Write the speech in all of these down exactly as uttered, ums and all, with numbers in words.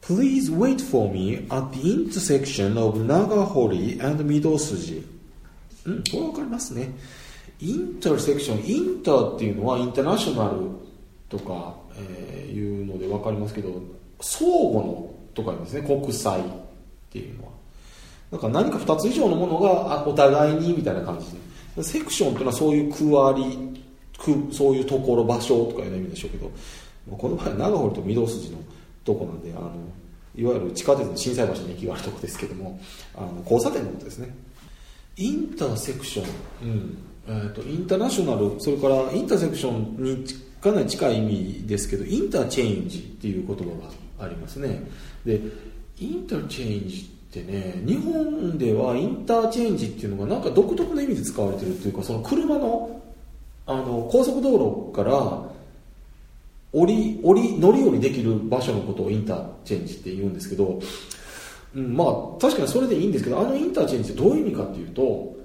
Please wait for me at the intersection of Nagahori and Midosuji. うん、これわかりますね。インターセクション、インターっていうのはインターナショナルとか、えー、いうのでわかりますけど、相互のとか言いますね、国際っていうのは。だから何かふたつ以上のものがお互いにみたいな感じで、セクションっていうのはそういう区割り、区、そういうところ、場所とかいう意味でしょうけど、この場合は長堀と御堂筋のとこなんで、あのいわゆる地下鉄の心斎橋に駅があるところですけども、あの交差点のことですね。インターセクション、うんえー、とインターナショナル、それからインターセクションにかなり近い意味ですけど、インターチェンジっていう言葉がありますね。でインターチェンジってね、日本ではインターチェンジっていうのがなんか独特の意味で使われてるというか、その車の、あの高速道路から降り降り乗り降りできる場所のことをインターチェンジって言うんですけど、うん、まあ確かにそれでいいんですけど、あのインターチェンジってどういう意味かっていうと、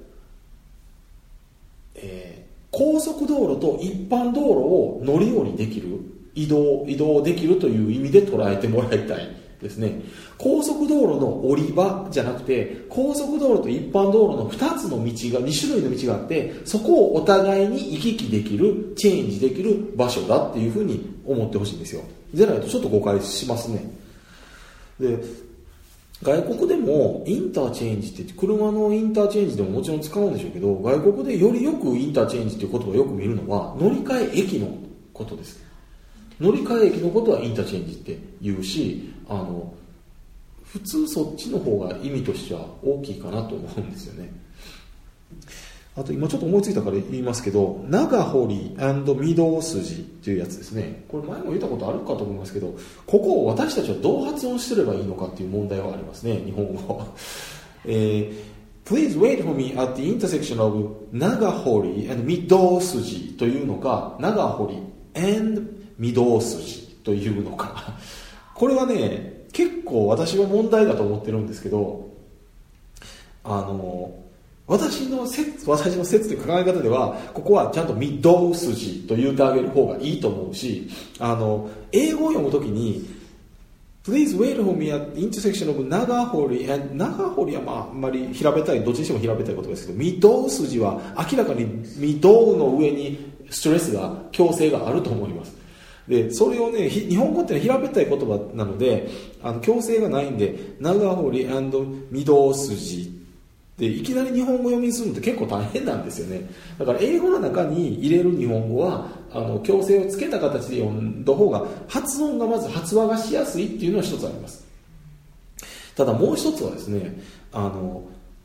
えー、高速道路と一般道路を乗り降りできる、移動移動できるという意味で捉えてもらいたいですね。高速道路の降り場じゃなくて、高速道路と一般道路のふたつの道が、に種類の道があって、そこをお互いに行き来できる、チェンジできる場所だっていうふうに思ってほしいんですよ。じゃないとちょっと誤解しますね。で外国でもインターチェンジって車のインターチェンジでももちろん使うんでしょうけど、外国でよりよくインターチェンジっていう言葉をよく見るのは乗り換え駅のことです。乗り換え駅のことはインターチェンジって言うし、あの普通そっちの方が意味としては大きいかなと思うんですよね。あと今ちょっと思いついたから言いますけど、長堀&御堂筋っていうやつですね。これ前も言ったことあるかと思いますけど、ここを私たちはどう発音してればいいのかっていう問題はありますね、日本語。えー、Please wait for me at the intersection of 長堀 and 御堂筋というのか、長堀 and 御堂筋というのか。これはね、結構私は問題だと思ってるんですけど、あの私の説、私の説という考え方では、ここはちゃんと御堂筋と言ってあげる方がいいと思うし、あの英語を読むときに Please wait for me at the intersection of 長堀 and 長堀はまああんまり平べったい、どっちにしても平べったいことですけど、御堂筋は明らかに御堂の上にストレスが、強制があると思います。でそれをね、日本語ってのは平べったい言葉なので、あの強制がないんで、長堀 and 御堂筋でいきなり日本語読みにするのって結構大変なんですよね。だから英語の中に入れる日本語はあの強制をつけた形で読んだ方が発音がまず発話がしやすいっていうのは一つあります。ただもう一つはですね、あの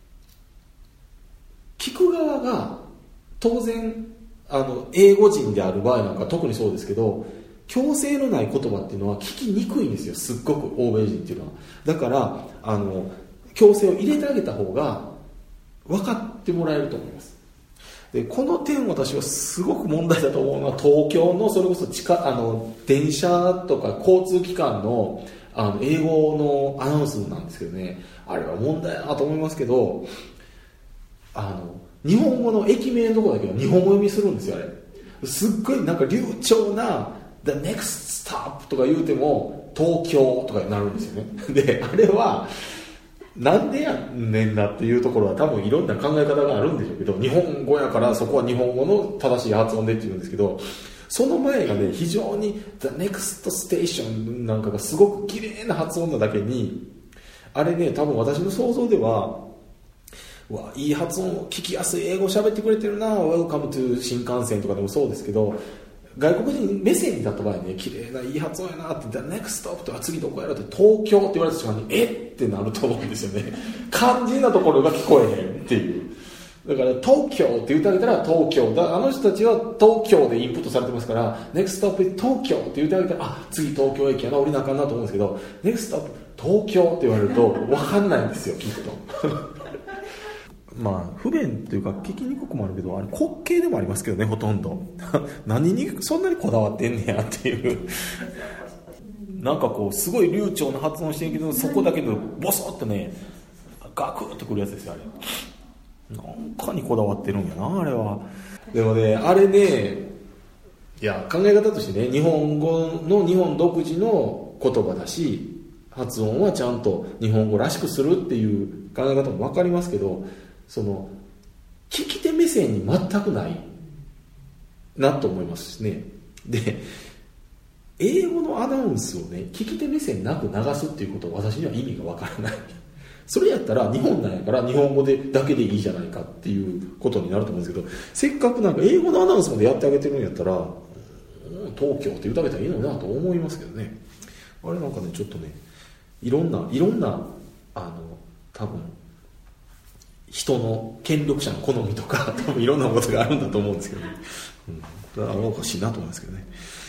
聞く側が当然あの英語人である場合なんか特にそうですけど、強制のない言葉っていうのは聞きにくいんですよ、すっごく欧米人っていうのは。だからあの強制を入れてあげた方が分かってもらえると思います。でこの点私はすごく問題だと思うのは、東京のそれこそ地下あの電車とか交通機関の、あの英語のアナウンスなんですけどね、あれは問題だなと思いますけど、あの日本語の駅名のところだけど日本語読みするんですよ。あれすっごいなんか流暢な The next stop とか言うても東京とかになるんですよね。であれはなんでやねんなっていうところは多分いろんな考え方があるんでしょうけど、日本語やからそこは日本語の正しい発音でって言うんですけど、その前がね、非常に The next station なんかがすごく綺麗な発音なだけに、あれね、多分私の想像では、うわいい発音、聞きやすい英語喋ってくれてるな、 Welcome to 新幹線とかでもそうですけど、外国人目線になった場合ね、綺麗ないい発音やなって、 The next stop とか次どこやろって東京って言われた瞬間にえってなると思うんですよね。肝心なところが聞こえへんっていう。だから東京って言ってあげたら東京だ、あの人たちは東京でインプットされてますから、 next stop is 東京って言ってあげたら、あ次東京駅やな、降りなあかんなと思うんですけど、 next stop 東京って言われると分かんないんですよ、きっと。まあ不便というか聞きにくくもあるけど、あれ滑稽でもありますけどね、ほとんど。何にそんなにこだわってんねやっていう。なんかこうすごい流暢な発音してるけど、そこだけでボソッとねガクッとくるやつですよ、あれ。なんかにこだわってるんやな、あれは。でもね、あれね、いや考え方としてね、日本語の日本独自の言葉だし、 発音はちゃんと日本語らしくするっていう考え方も分かりますけど、その聞き手目線に全くないなと思いますしね。で、英語のアナウンスをね、聞き手目線なく流すっていうことは私には意味が分からない。それやったら日本なんやから日本語でだけでいいじゃないかっていうことになると思うんですけど、せっかくなんか英語のアナウンスまでやってあげてるんやったら、東京って歌えたらいいのになと思いますけどね。あれなんかね、ちょっとね、いろんないろんなあの多分人の権力者の好みとか多分いろんなことがあるんだと思うんですけどね、うん、だからおかしいなと思いますけどね。